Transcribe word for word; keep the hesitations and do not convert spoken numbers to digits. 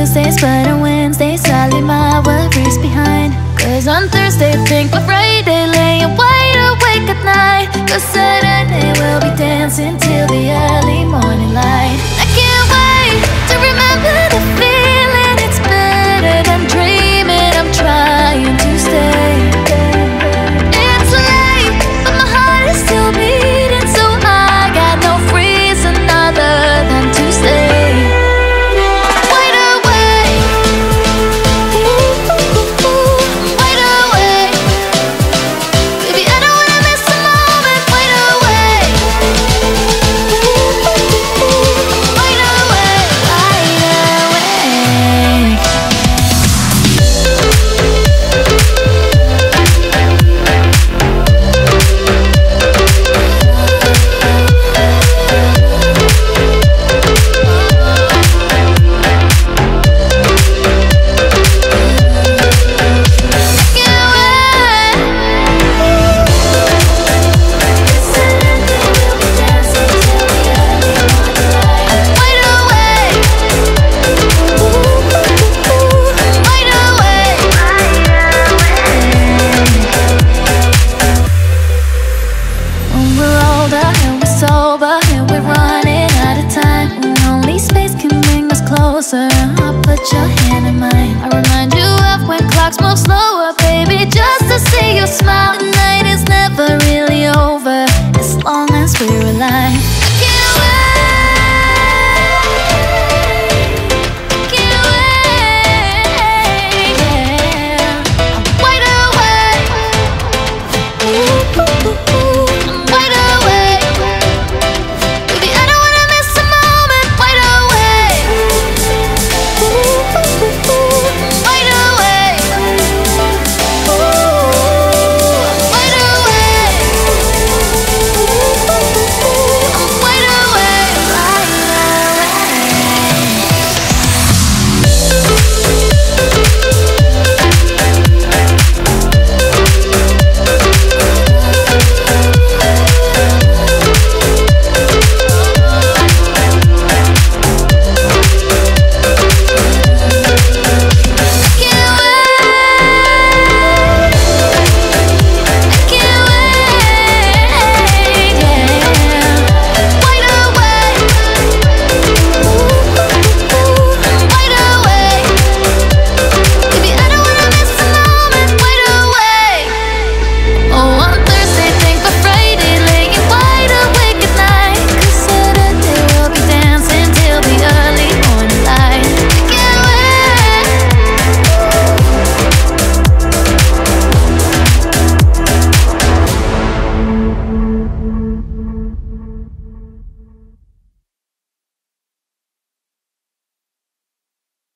Tuesdays, but on Wednesdays I leave my worries behind. Cause on Thursday think of Friday, laying wide awake at night. Cause Saturday we'll be dancing till the early morning light. I can't wait to remember the feeling. It's better than dreaming. I'm trying to stay. It's late, but my heart is still beating, so I got no reason other than to stay. Wide awake, wide awake. Baby, I don't wanna miss a moment. Wide awake, wide awake, wide awake. I'll put your hand in mine. I'll remind you of when clocks move slower, baby, just to see you smile. The night is never really over as long as we're alive.